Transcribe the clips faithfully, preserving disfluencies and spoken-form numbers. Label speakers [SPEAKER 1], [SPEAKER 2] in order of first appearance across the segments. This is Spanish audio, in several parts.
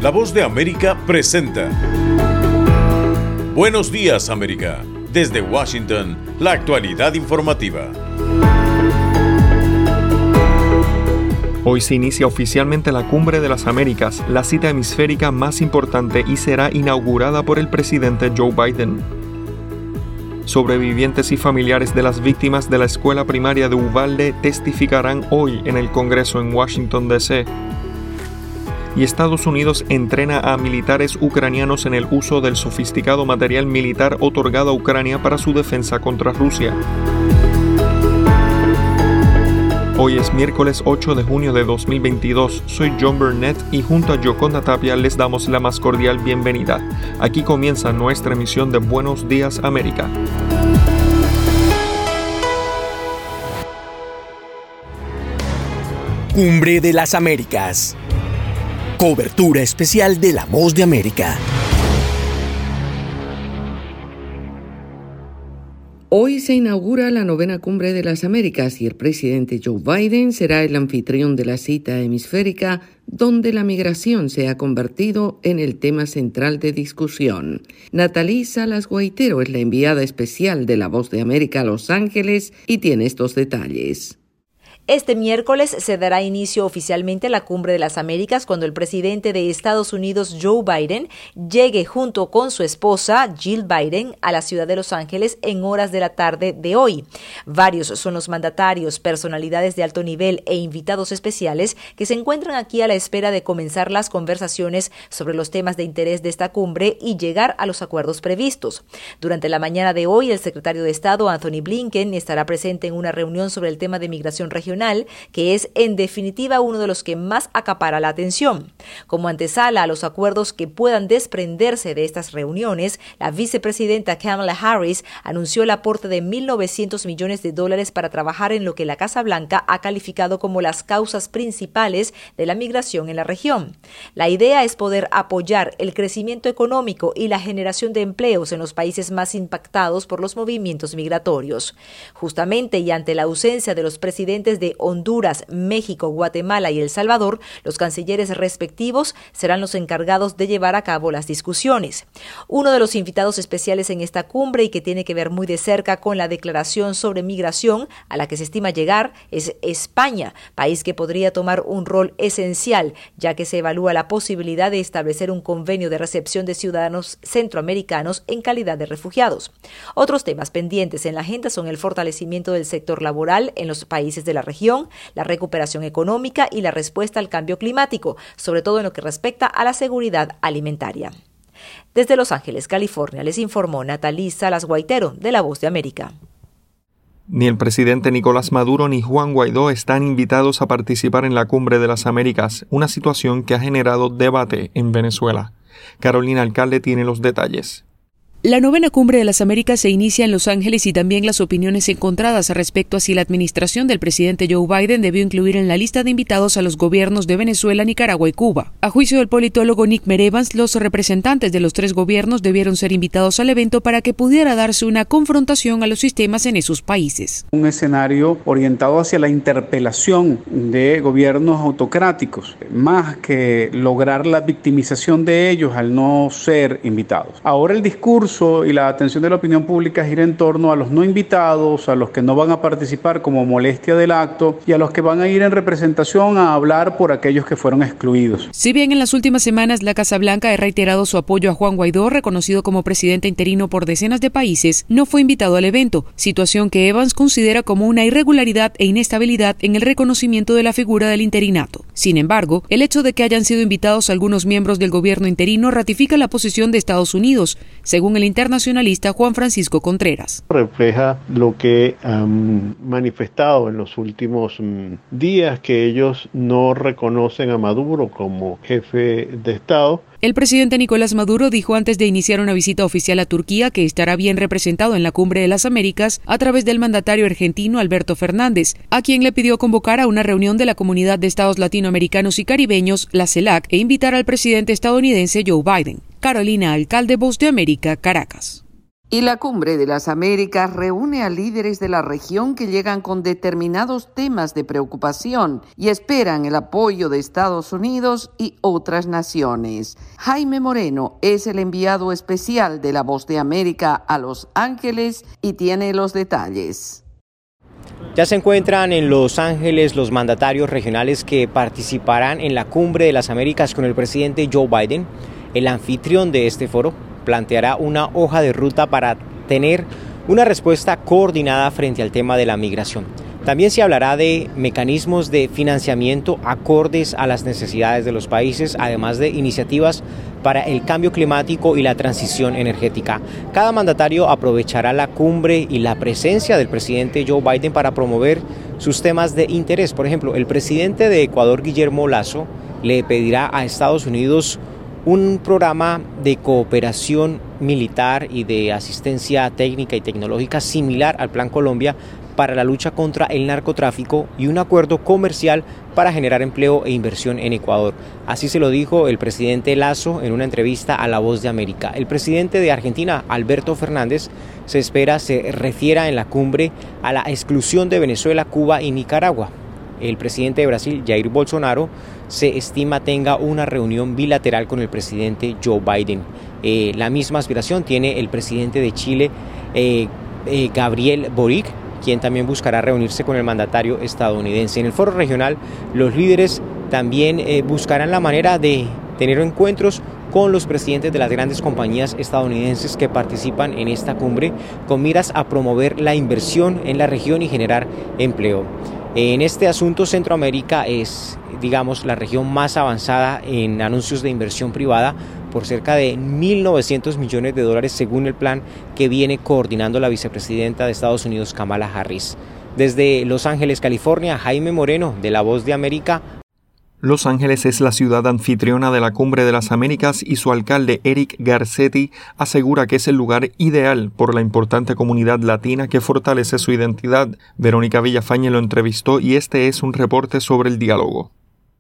[SPEAKER 1] La Voz de América presenta Buenos Días, América. Desde Washington, la actualidad informativa.
[SPEAKER 2] Hoy se inicia oficialmente la Cumbre de las Américas, la cita hemisférica más importante, y será inaugurada por el presidente Joe Biden. Sobrevivientes y familiares de las víctimas de la escuela primaria de Uvalde testificarán hoy en el Congreso en Washington, D C Y Estados Unidos entrena a militares ucranianos en el uso del sofisticado material militar otorgado a Ucrania para su defensa contra Rusia. Hoy es miércoles ocho de junio de dos mil veintidós. Soy John Burnett y junto a Yoconda Tapia les damos la más cordial bienvenida. Aquí comienza nuestra emisión de Buenos Días, América.
[SPEAKER 3] Cumbre de las Américas. Cobertura especial de La Voz de América.
[SPEAKER 4] Hoy se inaugura la novena Cumbre de las Américas y el presidente Joe Biden será el anfitrión de la cita hemisférica, donde la migración se ha convertido en el tema central de discusión. Nathalie Salas Guaitero es la enviada especial de La Voz de América a Los Ángeles y tiene estos detalles.
[SPEAKER 5] Este miércoles se dará inicio oficialmente a la Cumbre de las Américas cuando el presidente de Estados Unidos, Joe Biden, llegue junto con su esposa, Jill Biden, a la ciudad de Los Ángeles en horas de la tarde de hoy. Varios son los mandatarios, personalidades de alto nivel e invitados especiales que se encuentran aquí a la espera de comenzar las conversaciones sobre los temas de interés de esta cumbre y llegar a los acuerdos previstos. Durante la mañana de hoy, el secretario de Estado, Anthony Blinken, estará presente en una reunión sobre el tema de migración regional, que es en definitiva uno de los que más acapara la atención. Como antesala a los acuerdos que puedan desprenderse de estas reuniones, la vicepresidenta Kamala Harris anunció el aporte de mil novecientos millones de dólares para trabajar en lo que la Casa Blanca ha calificado como las causas principales de la migración en la región. La idea es poder apoyar el crecimiento económico y la generación de empleos en los países más impactados por los movimientos migratorios. Justamente y ante la ausencia de los presidentes de Honduras, México, Guatemala y El Salvador, los cancilleres respectivos serán los encargados de llevar a cabo las discusiones. Uno de los invitados especiales en esta cumbre y que tiene que ver muy de cerca con la declaración sobre migración a la que se estima llegar es España, país que podría tomar un rol esencial, ya que se evalúa la posibilidad de establecer un convenio de recepción de ciudadanos centroamericanos en calidad de refugiados. Otros temas pendientes en la agenda son el fortalecimiento del sector laboral en los países de la región, la recuperación económica y la respuesta al cambio climático, sobre todo en lo que respecta a la seguridad alimentaria. Desde Los Ángeles, California, les informó Nathalie Salas Guaitero de La Voz de América.
[SPEAKER 2] Ni el presidente Nicolás Maduro ni Juan Guaidó están invitados a participar en la Cumbre de las Américas, una situación que ha generado debate en Venezuela. Carolina Alcalde tiene los detalles.
[SPEAKER 6] La novena Cumbre de las Américas se inicia en Los Ángeles y también las opiniones encontradas respecto a si la administración del presidente Joe Biden debió incluir en la lista de invitados a los gobiernos de Venezuela, Nicaragua y Cuba. A juicio del politólogo Nick Merevans, los representantes de los tres gobiernos debieron ser invitados al evento para que pudiera darse una confrontación a los sistemas en esos países.
[SPEAKER 7] Un escenario orientado hacia la interpelación de gobiernos autocráticos, más que lograr la victimización de ellos al no ser invitados. Ahora el discurso y la atención de la opinión pública gira en torno a los no invitados, a los que no van a participar como molestia del acto y a los que van a ir en representación a hablar por aquellos que fueron excluidos.
[SPEAKER 6] Si bien en las últimas semanas la Casa Blanca ha reiterado su apoyo a Juan Guaidó, reconocido como presidente interino por decenas de países, no fue invitado al evento, situación que Evans considera como una irregularidad e inestabilidad en el reconocimiento de la figura del interinato. Sin embargo, el hecho de que hayan sido invitados algunos miembros del gobierno interino ratifica la posición de Estados Unidos, según el internacionalista Juan Francisco Contreras.
[SPEAKER 8] Refleja lo que han manifestado en los últimos um, días, que ellos no reconocen a Maduro como jefe de Estado.
[SPEAKER 6] El presidente Nicolás Maduro dijo antes de iniciar una visita oficial a Turquía que estará bien representado en la Cumbre de las Américas a través del mandatario argentino Alberto Fernández, a quien le pidió convocar a una reunión de la Comunidad de Estados Latinoamericanos y Caribeños, la CELAC, e invitar al presidente estadounidense Joe Biden. Carolina Alcalde, Voz de América, Caracas.
[SPEAKER 4] Y la Cumbre de las Américas reúne a líderes de la región que llegan con determinados temas de preocupación y esperan el apoyo de Estados Unidos y otras naciones. Jaime Moreno es el enviado especial de La Voz de América a Los Ángeles y tiene los detalles.
[SPEAKER 9] Ya se encuentran en Los Ángeles los mandatarios regionales que participarán en la Cumbre de las Américas con el presidente Joe Biden. El anfitrión de este foro planteará una hoja de ruta para tener una respuesta coordinada frente al tema de la migración. También se hablará de mecanismos de financiamiento acordes a las necesidades de los países, además de iniciativas para el cambio climático y la transición energética. Cada mandatario aprovechará la cumbre y la presencia del presidente Joe Biden para promover sus temas de interés. Por ejemplo, el presidente de Ecuador, Guillermo Lasso, le pedirá a Estados Unidos un programa de cooperación militar y de asistencia técnica y tecnológica similar al Plan Colombia para la lucha contra el narcotráfico y un acuerdo comercial para generar empleo e inversión en Ecuador. Así se lo dijo el presidente Lasso en una entrevista a La Voz de América. El presidente de Argentina, Alberto Fernández, se espera se refiera en la cumbre a la exclusión de Venezuela, Cuba y Nicaragua. El presidente de Brasil, Jair Bolsonaro, se estima tenga una reunión bilateral con el presidente Joe Biden. Eh, la misma aspiración tiene el presidente de Chile, eh, eh, Gabriel Boric, quien también buscará reunirse con el mandatario estadounidense. En el foro regional, los líderes también eh, buscarán la manera de tener encuentros con los presidentes de las grandes compañías estadounidenses que participan en esta cumbre, con miras a promover la inversión en la región y generar empleo. En este asunto, Centroamérica es, digamos, la región más avanzada en anuncios de inversión privada por cerca de mil novecientos millones de dólares según el plan que viene coordinando la vicepresidenta de Estados Unidos, Kamala Harris. Desde Los Ángeles, California, Jaime Moreno, de La Voz de América.
[SPEAKER 2] Los Ángeles es la ciudad anfitriona de la Cumbre de las Américas y su alcalde Eric Garcetti asegura que es el lugar ideal por la importante comunidad latina que fortalece su identidad. Verónica Villafañe lo entrevistó y este es un reporte sobre el diálogo.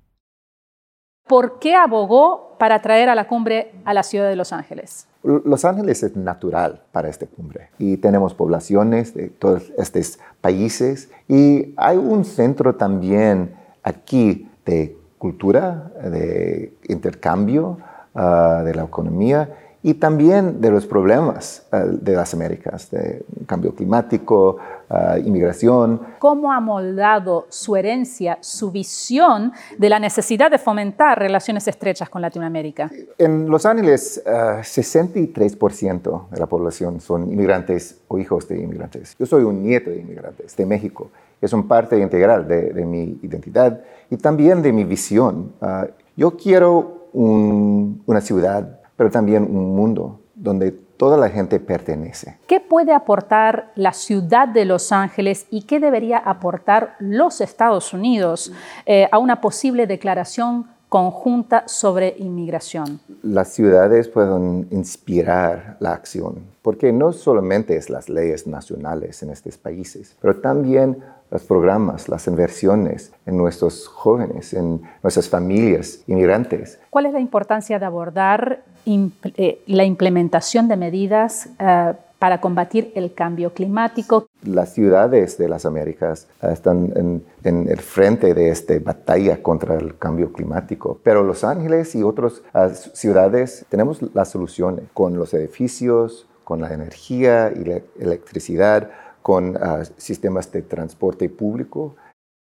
[SPEAKER 10] ¿Por qué abogó para traer a la cumbre a la ciudad de Los Ángeles?
[SPEAKER 11] Los Ángeles es natural para esta cumbre y tenemos poblaciones de todos estos países y hay un centro también aquí de cultura, de intercambio, uh, de la economía y también de los problemas uh, de las Américas, de cambio climático, uh, inmigración.
[SPEAKER 10] ¿Cómo ha moldado su herencia, su visión de la necesidad de fomentar relaciones estrechas con Latinoamérica?
[SPEAKER 11] En Los Ángeles, uh, sesenta y tres por ciento de la población son inmigrantes o hijos de inmigrantes. Yo soy un nieto de inmigrantes de México. Es una parte integral de, de mi identidad y también de mi visión. Uh, yo quiero un, una ciudad, pero también un mundo donde toda la gente pertenece.
[SPEAKER 10] ¿Qué puede aportar la ciudad de Los Ángeles y qué debería aportar los Estados Unidos eh, a una posible declaración conjunta sobre inmigración?
[SPEAKER 11] Las ciudades pueden inspirar la acción, porque no solamente es las leyes nacionales en estos países, pero también los programas, las inversiones en nuestros jóvenes, en nuestras familias inmigrantes.
[SPEAKER 10] ¿Cuál es la importancia de abordar impl- eh, la implementación de medidas uh, para combatir el cambio climático?
[SPEAKER 11] Las ciudades de las Américas uh, están en, en el frente de esta batalla contra el cambio climático, pero Los Ángeles y otras uh, ciudades tenemos las soluciones con los edificios, con la energía y la electricidad, con uh, sistemas de transporte público.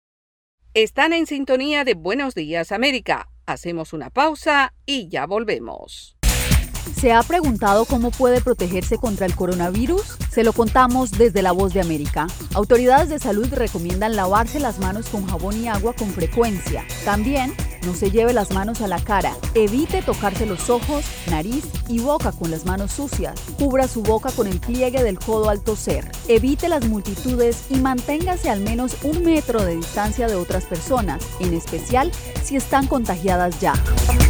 [SPEAKER 4] Están en sintonía de Buenos Días América. Hacemos una pausa y ya volvemos.
[SPEAKER 12] ¿Se ha preguntado cómo puede protegerse contra el coronavirus? Se lo contamos desde La Voz de América. Autoridades de salud recomiendan lavarse las manos con jabón y agua con frecuencia. También, no se lleve las manos a la cara. Evite tocarse los ojos, nariz y boca con las manos sucias. Cubra su boca con el pliegue del codo al toser. Evite las multitudes y manténgase al menos un metro de distancia de otras personas, en especial si están contagiadas ya.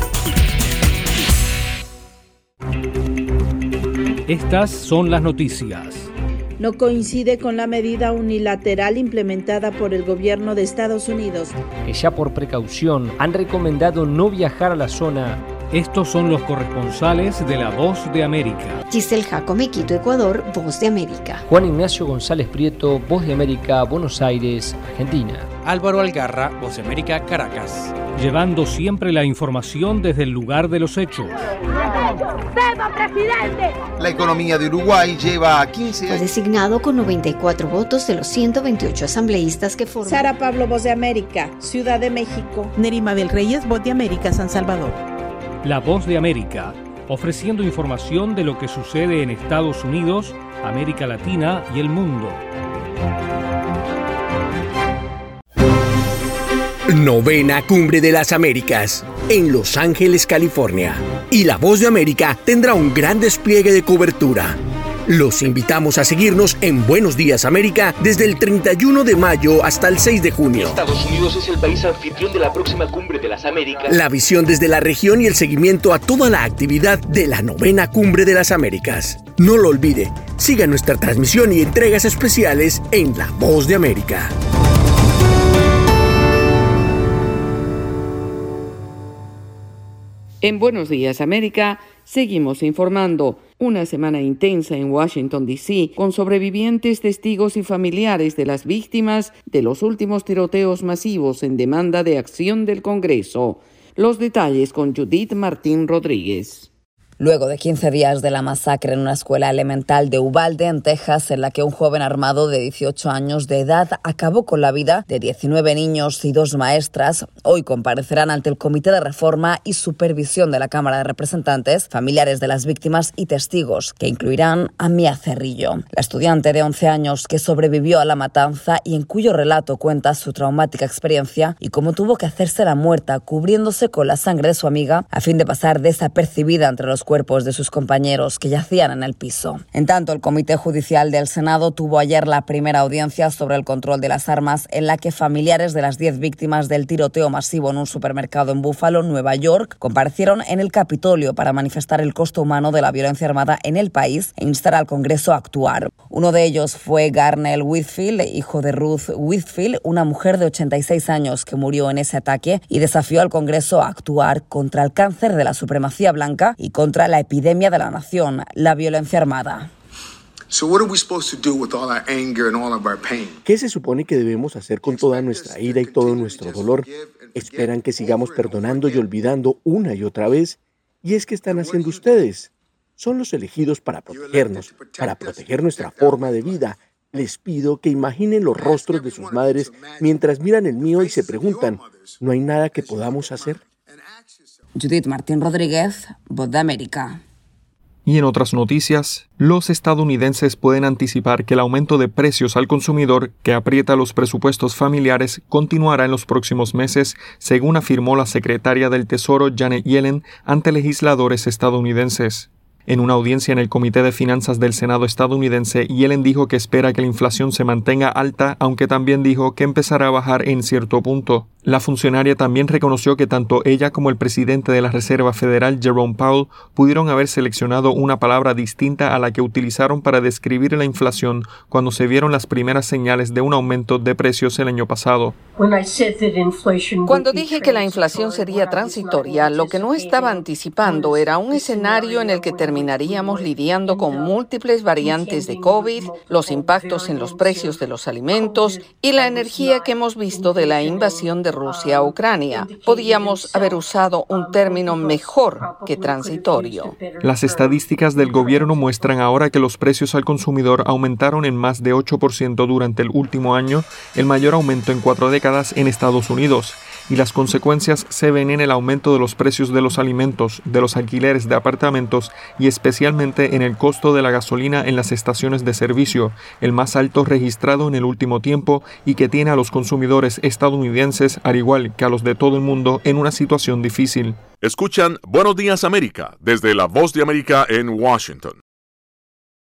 [SPEAKER 13] Estas son las noticias.
[SPEAKER 14] No coincide con la medida unilateral implementada por el gobierno de Estados Unidos,
[SPEAKER 13] que ya por precaución han recomendado no viajar a la zona Estos son los corresponsales de La Voz de América.
[SPEAKER 15] Giselle Jacome, Quito, Ecuador, Voz de América.
[SPEAKER 16] Juan Ignacio González Prieto, Voz de América, Buenos Aires, Argentina.
[SPEAKER 17] Álvaro Algarra, Voz de América, Caracas.
[SPEAKER 13] Llevando siempre la información desde el lugar de los hechos.
[SPEAKER 18] ¡Viva, presidente!
[SPEAKER 19] La economía de Uruguay lleva quince años.
[SPEAKER 15] Fue designado con noventa y cuatro votos de los ciento veintiocho asambleístas que forman.
[SPEAKER 14] Sara Pablo, Voz de América, Ciudad de México.
[SPEAKER 20] Nerima Bel Reyes, Voz de América, San Salvador.
[SPEAKER 13] La Voz de América, ofreciendo información de lo que sucede en Estados Unidos, América Latina y el mundo.
[SPEAKER 3] Novena Cumbre de las Américas, en Los Ángeles, California. Y La Voz de América tendrá un gran despliegue de cobertura. Los invitamos a seguirnos en Buenos Días América desde el treinta y uno de mayo hasta el seis de junio.
[SPEAKER 21] Estados Unidos es el país anfitrión de la próxima Cumbre de las Américas.
[SPEAKER 3] La visión desde la región y el seguimiento a toda la actividad de la Novena Cumbre de las Américas. No lo olvide, siga nuestra transmisión y entregas especiales en La Voz de América.
[SPEAKER 4] En Buenos Días América, seguimos informando. Una semana intensa en Washington, D C, con sobrevivientes, testigos y familiares de las víctimas de los últimos tiroteos masivos en demanda de acción del Congreso. Los detalles con Judith Martín Rodríguez.
[SPEAKER 22] Luego de quince días de la masacre en una escuela elemental de Uvalde, en Texas, en la que un joven armado de dieciocho años de edad acabó con la vida de diecinueve niños y dos maestras, hoy comparecerán ante el Comité de Reforma y Supervisión de la Cámara de Representantes, familiares de las víctimas y testigos, que incluirán a Mia Cerrillo, la estudiante de once años que sobrevivió a la matanza y en cuyo relato cuenta su traumática experiencia y cómo tuvo que hacerse la muerta cubriéndose con la sangre de su amiga a fin de pasar desapercibida entre los cuerpos de sus compañeros que yacían en el piso. En tanto, el Comité Judicial del Senado tuvo ayer la primera audiencia sobre el control de las armas, en la que familiares de las diez víctimas del tiroteo masivo en un supermercado en Buffalo, Nueva York, comparecieron en el Capitolio para manifestar el costo humano de la violencia armada en el país e instar al Congreso a actuar. Uno de ellos fue Garnell Whitfield, hijo de Ruth Whitfield, una mujer de ochenta y seis años que murió en ese ataque, y desafió al Congreso a actuar contra el cáncer de la supremacía blanca y contra la epidemia de la nación, la violencia armada.
[SPEAKER 23] ¿Qué se supone que debemos hacer con toda nuestra ira y todo nuestro dolor? Esperan que sigamos perdonando y olvidando una y otra vez. ¿Y es que están haciendo ustedes? Son los elegidos para protegernos, para proteger nuestra forma de vida. Les pido que imaginen los rostros de sus madres mientras miran el mío y se preguntan, ¿no hay nada que podamos hacer?
[SPEAKER 22] Judith Martín Rodríguez, Voz de América.
[SPEAKER 2] Y en otras noticias, los estadounidenses pueden anticipar que el aumento de precios al consumidor que aprieta los presupuestos familiares continuará en los próximos meses, según afirmó la secretaria del Tesoro Janet Yellen ante legisladores estadounidenses. En una audiencia en el Comité de Finanzas del Senado estadounidense, Yellen dijo que espera que la inflación se mantenga alta, aunque también dijo que empezará a bajar en cierto punto. La funcionaria también reconoció que tanto ella como el presidente de la Reserva Federal, Jerome Powell, pudieron haber seleccionado una palabra distinta a la que utilizaron para describir la inflación cuando se vieron las primeras señales de un aumento de precios el año pasado.
[SPEAKER 4] Cuando dije que la inflación sería transitoria, lo que no estaba anticipando era un escenario en el que terminaríamos lidiando con múltiples variantes de COVID, los impactos en los precios de los alimentos y la energía que hemos visto de la invasión de Rusia a Ucrania. Podíamos haber usado un término mejor que transitorio.
[SPEAKER 2] Las estadísticas del gobierno muestran ahora que los precios al consumidor aumentaron en más de ocho por ciento durante el último año, el mayor aumento en cuatro décadas en Estados Unidos. Y las consecuencias se ven en el aumento de los precios de los alimentos, de los alquileres de apartamentos y especialmente en el costo de la gasolina en las estaciones de servicio, el más alto registrado en el último tiempo y que tiene a los consumidores estadounidenses, al igual que a los de todo el mundo, en una situación difícil.
[SPEAKER 1] Escuchan Buenos Días América desde La Voz de América en Washington.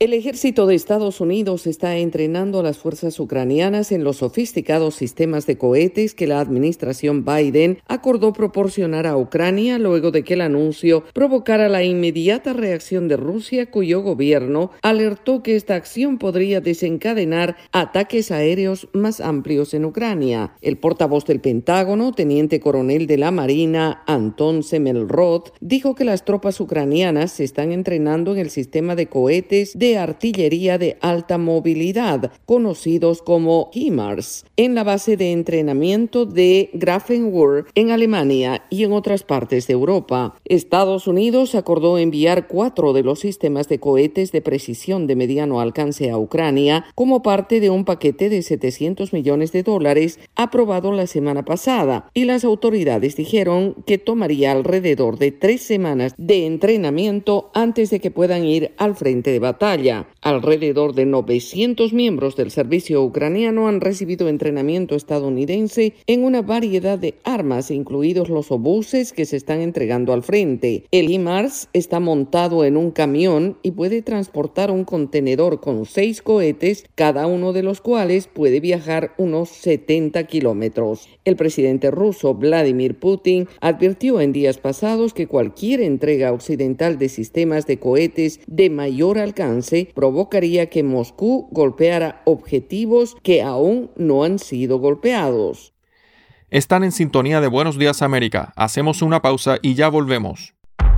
[SPEAKER 4] El ejército de Estados Unidos está entrenando a las fuerzas ucranianas en los sofisticados sistemas de cohetes que la administración Biden acordó proporcionar a Ucrania luego de que el anuncio provocara la inmediata reacción de Rusia, cuyo gobierno alertó que esta acción podría desencadenar ataques aéreos más amplios en Ucrania. El portavoz del Pentágono, teniente coronel de la Marina, Anton Semelrod, dijo que las tropas ucranianas se están entrenando en el sistema de cohetes de artillería de alta movilidad, conocidos como HIMARS, en la base de entrenamiento de Grafenwöhr en Alemania y en otras partes de Europa. Estados Unidos acordó enviar cuatro de los sistemas de cohetes de precisión de mediano alcance a Ucrania como parte de un paquete de setecientos millones de dólares aprobado la semana pasada, y las autoridades dijeron que tomaría alrededor de tres semanas de entrenamiento antes de que puedan ir al frente de batalla. Alrededor de novecientos miembros del servicio ucraniano han recibido entrenamiento estadounidense en una variedad de armas, incluidos los obuses que se están entregando al frente. El HIMARS está montado en un camión y puede transportar un contenedor con seis cohetes, cada uno de los cuales puede viajar unos setenta kilómetros. El presidente ruso Vladimir Putin advirtió en días pasados que cualquier entrega occidental de sistemas de cohetes de mayor alcance provocaría que Moscú golpeara objetivos que aún no han sido golpeados.
[SPEAKER 2] Están en sintonía de Buenos Días América. Hacemos una pausa y ya volvemos.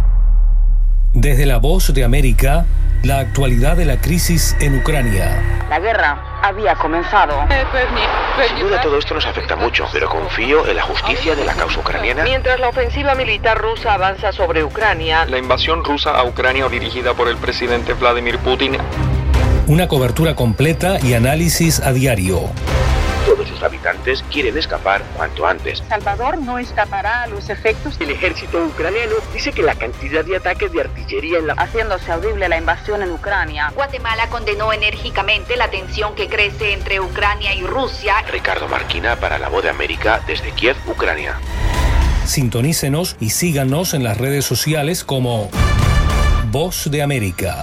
[SPEAKER 13] Desde La Voz de América, la actualidad de la crisis en Ucrania.
[SPEAKER 5] La guerra había comenzado.
[SPEAKER 21] Sin duda todo esto nos afecta mucho, pero confío en la justicia de la causa ucraniana.
[SPEAKER 4] Mientras la ofensiva militar rusa avanza sobre Ucrania,
[SPEAKER 2] La invasión rusa a Ucrania dirigida por el presidente Vladimir Putin.
[SPEAKER 13] Una cobertura completa y análisis a diario.
[SPEAKER 21] Todos sus habitantes quieren escapar cuanto antes.
[SPEAKER 5] Salvador no escapará a los efectos.
[SPEAKER 21] El ejército ucraniano dice que la cantidad de ataques de artillería en la...
[SPEAKER 5] haciéndose audible la invasión en Ucrania.
[SPEAKER 7] Guatemala condenó enérgicamente la tensión que crece entre Ucrania y Rusia.
[SPEAKER 21] Ricardo Marquina para La Voz de América desde Kiev, Ucrania.
[SPEAKER 13] Sintonícenos y síganos en las redes sociales como Voz de América.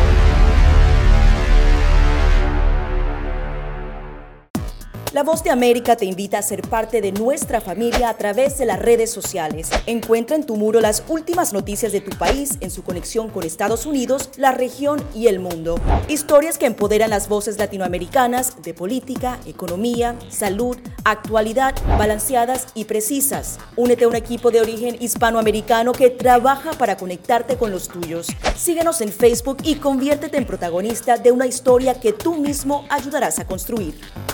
[SPEAKER 8] La Voz de América te invita a ser parte de nuestra familia a través de las redes sociales. Encuentra en tu muro las últimas noticias de tu país en su conexión con Estados Unidos, la región y el mundo. Historias que empoderan las voces latinoamericanas de política, economía, salud, actualidad, balanceadas y precisas. Únete a un equipo de origen hispanoamericano que trabaja para conectarte con los tuyos. Síguenos en Facebook y conviértete en protagonista de una historia que tú mismo ayudarás a construir.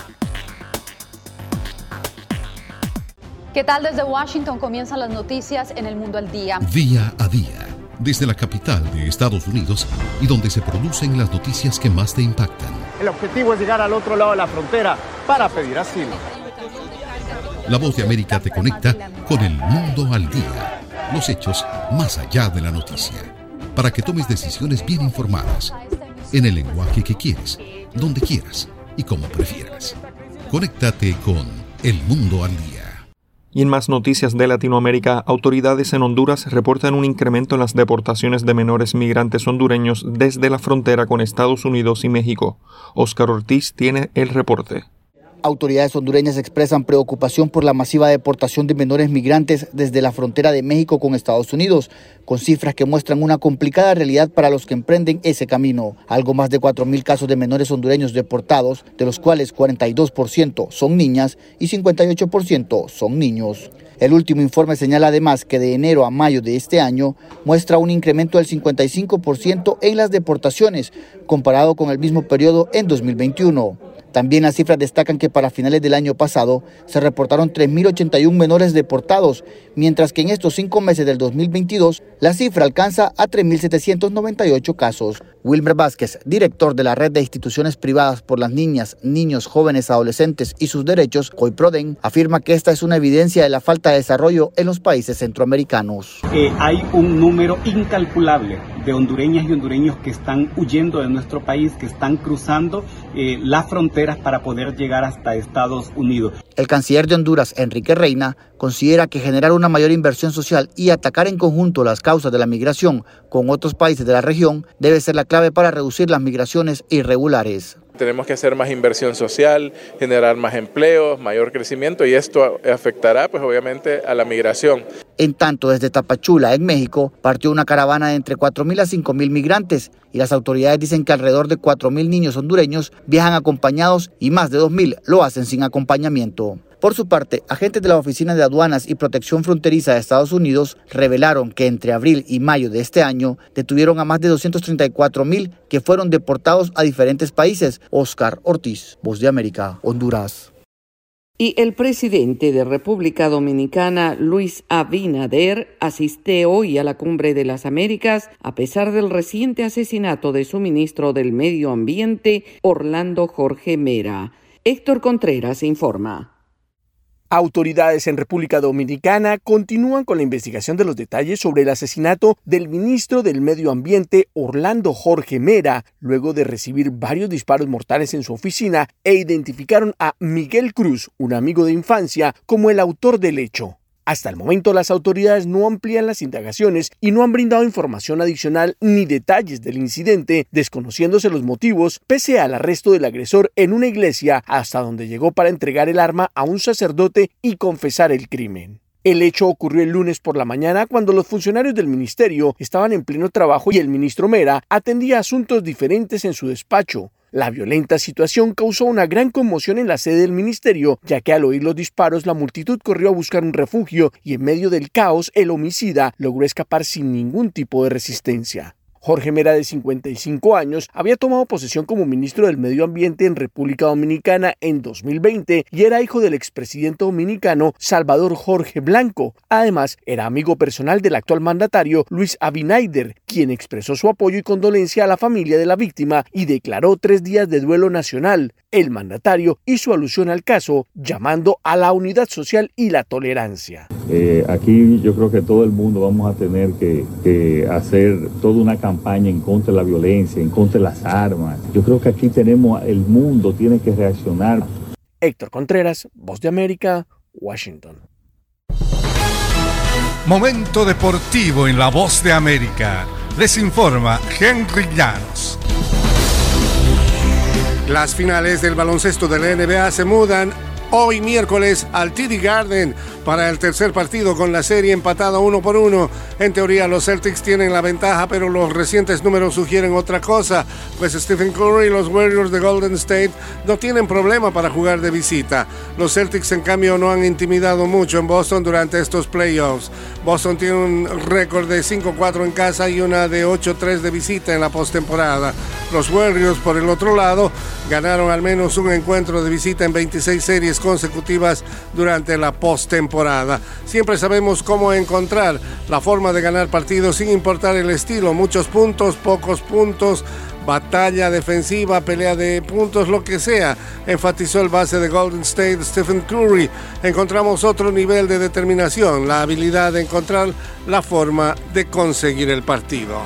[SPEAKER 12] ¿Qué tal? Desde Washington comienzan las noticias en El Mundo al Día.
[SPEAKER 24] Día a día, desde la capital de Estados Unidos y donde se producen las noticias que más te impactan.
[SPEAKER 25] El objetivo es llegar al otro lado de la frontera para pedir asilo.
[SPEAKER 24] La Voz de América te conecta con El Mundo al Día, los hechos más allá de la noticia, para que tomes decisiones bien informadas, en el lenguaje que quieres, donde quieras y como prefieras. Conéctate con El Mundo al Día.
[SPEAKER 2] Y en más noticias de Latinoamérica, autoridades en Honduras reportan un incremento en las deportaciones de menores migrantes hondureños desde la frontera con Estados Unidos y México. Óscar Ortiz tiene el reporte.
[SPEAKER 26] Autoridades hondureñas expresan preocupación por la masiva deportación de menores migrantes desde la frontera de México con Estados Unidos, con cifras que muestran una complicada realidad para los que emprenden ese camino. Algo más de cuatro mil casos de menores hondureños deportados, de los cuales cuarenta y dos por ciento son niñas y cincuenta y ocho por ciento son niños. El último informe señala además que de enero a mayo de este año muestra un incremento del cincuenta y cinco por ciento en las deportaciones, comparado con el mismo periodo en dos mil veintiuno. También las cifras destacan que para finales del año pasado se reportaron tres mil ochenta y uno menores deportados, mientras que en estos cinco meses del dos mil veintidós la cifra alcanza a tres mil setecientos noventa y ocho casos. Wilmer Vázquez, director de la Red de Instituciones Privadas por las Niñas, Niños, Jóvenes, Adolescentes y sus Derechos, COIPRODEN, afirma que esta es una evidencia de la falta de desarrollo en los países centroamericanos.
[SPEAKER 27] Eh, hay un número incalculable de hondureñas y hondureños que están huyendo de nuestro país, que están cruzando
[SPEAKER 6] eh, las fronteras para poder llegar hasta Estados Unidos.
[SPEAKER 26] El canciller de Honduras, Enrique Reina, considera que generar una mayor inversión social y atacar en conjunto las causas de la migración con otros países de la región debe ser la clave para reducir las migraciones irregulares.
[SPEAKER 9] Tenemos que hacer más inversión social, generar más empleos, mayor crecimiento, y esto afectará pues obviamente a la migración.
[SPEAKER 26] En tanto, desde Tapachula, en México, partió una caravana de entre cuatro mil a cinco mil migrantes y las autoridades dicen que alrededor de cuatro mil niños hondureños viajan acompañados y más de dos mil lo hacen sin acompañamiento. Por su parte, agentes de la Oficina de Aduanas y Protección Fronteriza de Estados Unidos revelaron que entre abril y mayo de este año detuvieron a más de doscientos treinta y cuatro mil que fueron deportados a diferentes países. Oscar Ortiz, Voz de América, Honduras.
[SPEAKER 4] Y el presidente de República Dominicana, Luis Abinader, asiste hoy a la Cumbre de las Américas a pesar del reciente asesinato de su ministro del Medio Ambiente, Orlando Jorge Mera. Héctor Contreras informa.
[SPEAKER 23] Autoridades en República Dominicana continúan con la investigación de los detalles sobre el asesinato del ministro del Medio Ambiente, Orlando Jorge Mera, luego de recibir varios disparos mortales en su oficina, e identificaron a Miguel Cruz, un amigo de infancia, como el autor del hecho. Hasta el momento, las autoridades no amplían las indagaciones y no han brindado información adicional ni detalles del incidente, desconociéndose los motivos, pese al arresto del agresor en una iglesia, hasta donde llegó para entregar el arma a un sacerdote y confesar el crimen. El hecho ocurrió el lunes por la mañana cuando los funcionarios del ministerio estaban en pleno trabajo y el ministro Mera atendía asuntos diferentes en su despacho. La violenta situación causó una gran conmoción en la sede del ministerio, ya que al oír los disparos la multitud corrió a buscar un refugio y en medio del caos el homicida logró escapar sin ningún tipo de resistencia. Jorge Mera, de cincuenta y cinco años, había tomado posesión como ministro del Medio Ambiente en República Dominicana en dos mil veinte y era hijo del expresidente dominicano Salvador Jorge Blanco. Además, era amigo personal del actual mandatario Luis Abinader, quien expresó su apoyo y condolencia a la familia de la víctima y declaró tres días de duelo nacional. El mandatario hizo alusión al caso, llamando a la unidad social y la tolerancia.
[SPEAKER 10] Eh, aquí yo creo que todo el mundo vamos a tener que, que hacer toda una campaña en contra de la violencia, en contra de las armas. Yo creo que aquí tenemos, el mundo tiene que reaccionar.
[SPEAKER 23] Héctor Contreras, Voz de América, Washington.
[SPEAKER 11] Momento deportivo en la Voz de América. Les informa Henry Llanos. Las finales del baloncesto de la N B A se mudan hoy miércoles al T D Garden para el tercer partido con la serie empatada uno por uno. En teoría los Celtics tienen la ventaja, pero los recientes números sugieren otra cosa, pues Stephen Curry y los Warriors de Golden State no tienen problema para jugar de visita. Los Celtics en cambio no han intimidado mucho en Boston durante estos playoffs. Boston tiene un récord de cinco cuatro en casa y una de ocho tres de visita en la postemporada. Los Warriors, por el otro lado, ganaron al menos un encuentro de visita en veintiséis series consecutivas durante la postemporada. Siempre sabemos cómo encontrar la forma de ganar partidos sin importar el estilo. Muchos puntos, pocos puntos, batalla defensiva, pelea de puntos, lo que sea, enfatizó el base de Golden State, Stephen Curry. Encontramos otro nivel de determinación, la habilidad de encontrar la forma de conseguir el partido.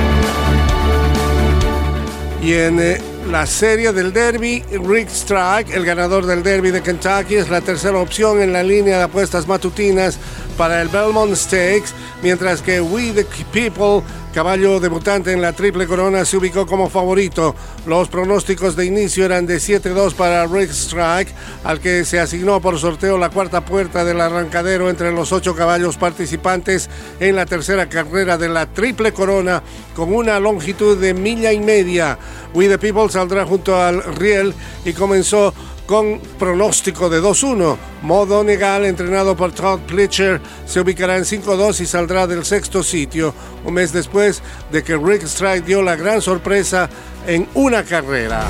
[SPEAKER 11] Y en eh, la serie del derby, Rick Strike, el ganador del derby de Kentucky, es la tercera opción en la línea de apuestas matutinas para el Belmont Stakes, mientras que We the People, caballo debutante en la Triple Corona, se ubicó como favorito. Los pronósticos de inicio eran de siete dos para Rick Strike, al que se asignó por sorteo la cuarta puerta del arrancadero entre los ocho caballos participantes en la tercera carrera de la Triple Corona, con una longitud de milla y media. We the People saldrá junto al riel y comenzó con pronóstico de dos uno. Mo Donegal, entrenado por Todd Pletcher, se ubicará en cinco dos y saldrá del sexto sitio, un mes después de que Rick Strike dio la gran sorpresa en una carrera.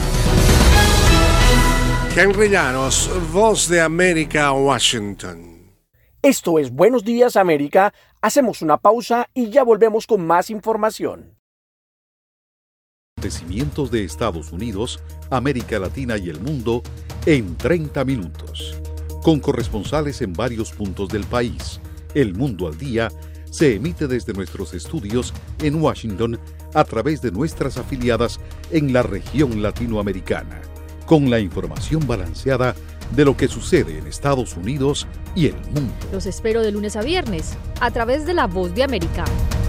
[SPEAKER 11] Henry Llanos, Voz de América, Washington.
[SPEAKER 23] Esto es Buenos Días, América. Hacemos una pausa y ya volvemos con más información.
[SPEAKER 24] Acontecimientos de Estados Unidos, América Latina y el mundo en treinta minutos. Con corresponsales en varios puntos del país. El Mundo al Día se emite desde nuestros estudios en Washington a través de nuestras afiliadas en la región latinoamericana. con la información balanceada de lo que sucede en Estados Unidos y el mundo.
[SPEAKER 14] Los espero de lunes a viernes a través de La Voz de América.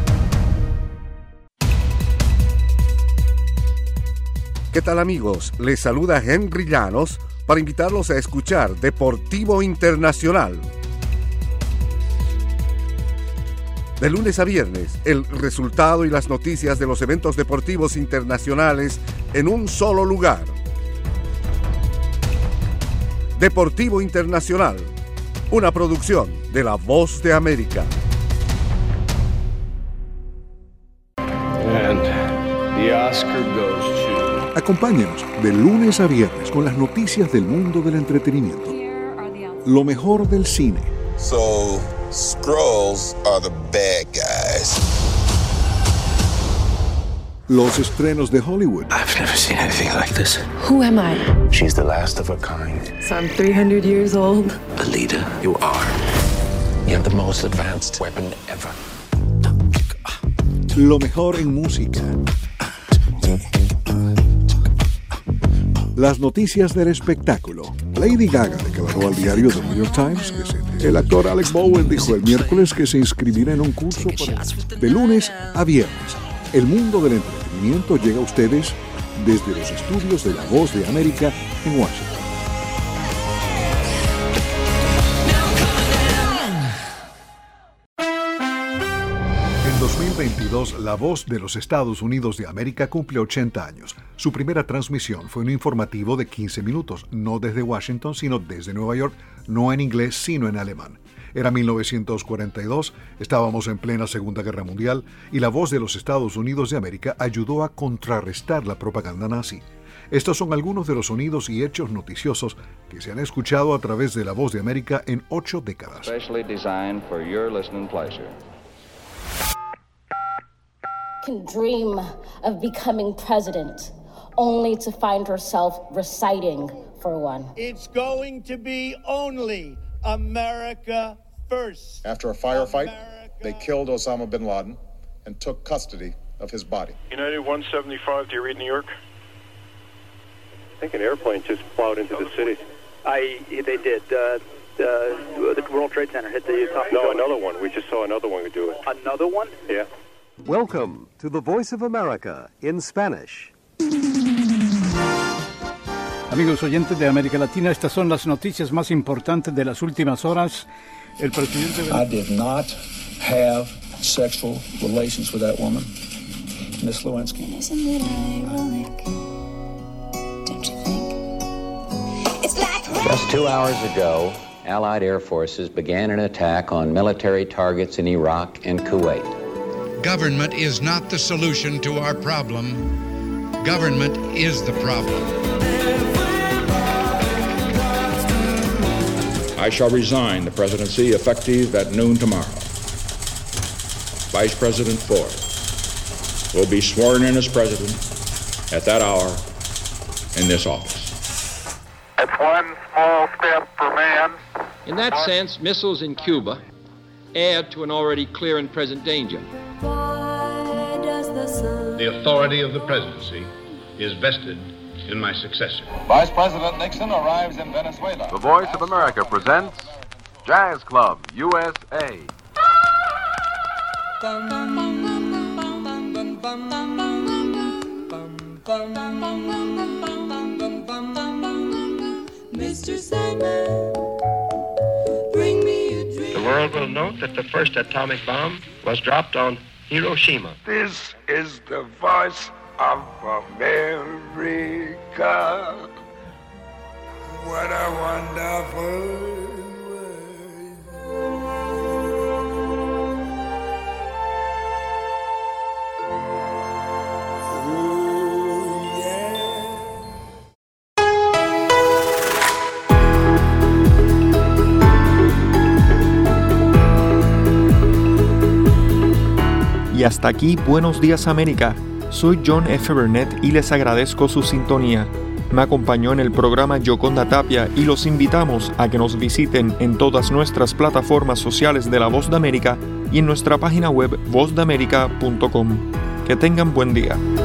[SPEAKER 11] ¿Qué tal, amigos? Les saluda Henry Llanos para invitarlos a escuchar Deportivo Internacional. De lunes a viernes, el resultado y las noticias de los eventos deportivos internacionales en un solo lugar. Deportivo Internacional, una producción de La Voz de América.
[SPEAKER 15] And the Oscar goes to...
[SPEAKER 16] Acompáñenos de lunes a viernes con las noticias del mundo del entretenimiento. Lo mejor del cine.
[SPEAKER 17] So, Skrulls are the bad guys.
[SPEAKER 16] Los estrenos de Hollywood.
[SPEAKER 15] I've never seen anything like this.
[SPEAKER 18] Who am I?
[SPEAKER 15] She's the last of her kind.
[SPEAKER 18] So I'm three hundred years old.
[SPEAKER 15] Alita, you are. You have the most advanced weapon ever.
[SPEAKER 16] Lo mejor en música. Las noticias del espectáculo. Lady Gaga declaró al diario The New York Times que se... El actor Alec Bowen dijo el miércoles que se inscribirá en un curso para... De lunes a viernes. El mundo del entretenimiento llega a ustedes desde los estudios de La Voz de América en Washington. En dos mil veintidós, La Voz de los Estados Unidos de América cumple ochenta años. Su primera transmisión fue un informativo de quince minutos, no desde Washington, sino desde Nueva York, no en inglés, sino en alemán. Era mil novecientos cuarenta y dos, estábamos en plena Segunda Guerra Mundial y La Voz de los Estados Unidos de América ayudó a contrarrestar la propaganda nazi. Estos son algunos de los sonidos y hechos noticiosos que se han escuchado a través de La Voz de América en ocho décadas.
[SPEAKER 19] Especially designed for your listening pleasure.
[SPEAKER 27] Can dream of becoming president, only to find herself reciting for one.
[SPEAKER 28] It's going to be only America first.
[SPEAKER 29] After a firefight, they killed Osama bin Laden and took custody of his body.
[SPEAKER 30] United one seventy-five, do you read New York?
[SPEAKER 31] I think an airplane just plowed into the city.
[SPEAKER 32] I, they did. Uh, uh, the World Trade Center hit the top.
[SPEAKER 31] No, another one. We just saw another one do it.
[SPEAKER 32] Another one?
[SPEAKER 31] Yeah.
[SPEAKER 33] Welcome to the Voice of America in Spanish.
[SPEAKER 34] Amigos oyentes de América Latina, estas son las noticias más importantes de las últimas horas. El presidente...
[SPEAKER 35] I did not have sexual relations with that woman, Miss Lewinsky.
[SPEAKER 36] Isn't it ironic? Don't you think? It's like
[SPEAKER 37] Just two hours ago, Allied air forces began an attack on military targets in Iraq and Kuwait.
[SPEAKER 38] Government is not the solution to our problem. Government is the problem.
[SPEAKER 39] I shall resign the presidency effective at noon tomorrow. Vice President Ford will be sworn in as president at that hour in this office.
[SPEAKER 40] It's one small step for man.
[SPEAKER 41] In that sense, missiles in Cuba add to an already clear and present danger.
[SPEAKER 36] Why does the sun...
[SPEAKER 42] The authority of the presidency is vested in my successor.
[SPEAKER 43] Vice President Nixon arrives in Venezuela.
[SPEAKER 44] The Voice of America presents Jazz Club U S A.
[SPEAKER 36] Mister Sandman, bring me a dream.
[SPEAKER 42] The world will note that the first atomic bomb was dropped on Hiroshima.
[SPEAKER 45] This is the voice of America. What a wonderful
[SPEAKER 2] Y hasta aquí, Buenos Días América. Soy John F. Burnett y les agradezco su sintonía. Me acompañó en el programa Yoconda Tapia y los invitamos a que nos visiten en todas nuestras plataformas sociales de La Voz de América y en nuestra página web voz de america punto com. Que tengan buen día.